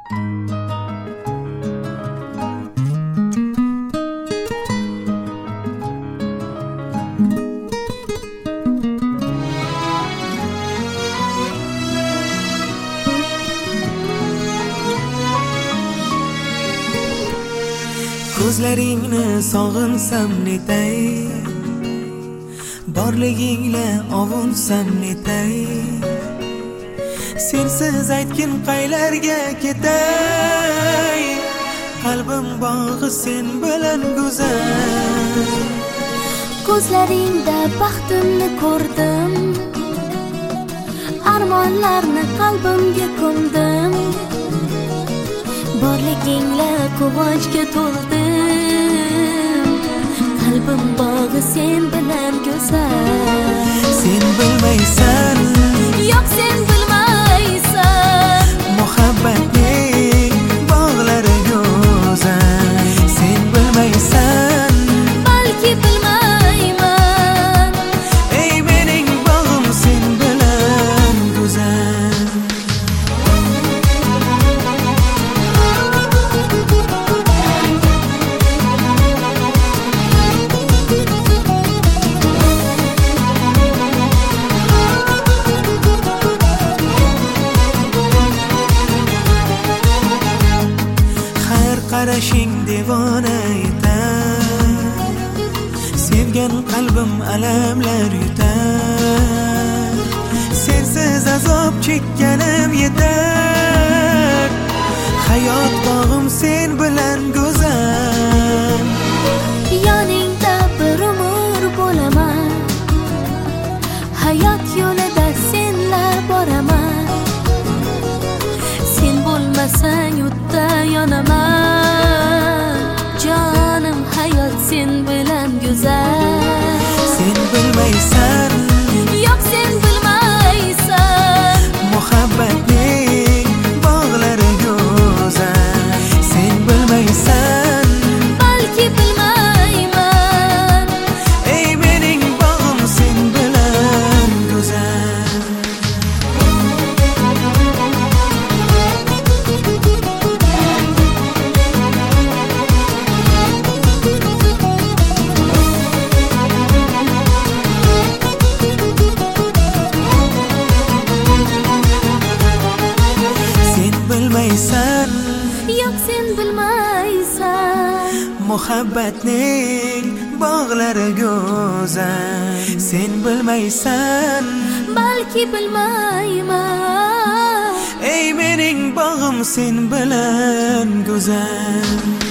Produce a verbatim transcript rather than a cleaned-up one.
Ko'zlaringni sog'insam netay, borligingla ovunsam netay. Sensiz aytgin qaylarga ketay, qalbim bog'i sen bilan go'zal. Ko'zlaringda baxtimni ko'rdim, armonlarni qalbimga ko'mdim. Borligingla quvonchga to'ldim, qalbim bog'i sen bilan go'zal. Sen bilmaysan, yo'q sen bilmaysan, muhabbatning bog'lari go'zal. Sen bilmaysan, balki bilmayman, ey mening bog'im sen bilan go'zal. Qarashing devona etar, sevgan qalbim alamlar yutar. Sensiz azob chekkanim yetar, hayot bog'im sen bilan go'zal. yoningda bir umr bo'laman, hayot yo'lida senla boraman. Sen bo'lmasang o'tda yonaman, jonim hayot sen bilan go'zal. Sen bilmaysan, yo'q sen bilmaysan, muhabbatning bog'lari go'zal. Sen bilmaysan, balki bilmayman, ey mening bog'im sen bilan go'zal. Bilmaysan, yo'q sen bilmaysan, muhabbatning bog'lari go'zal. Sen bilmaysan, balki bilmayman, ey mening bog'im sen bilan go'zal.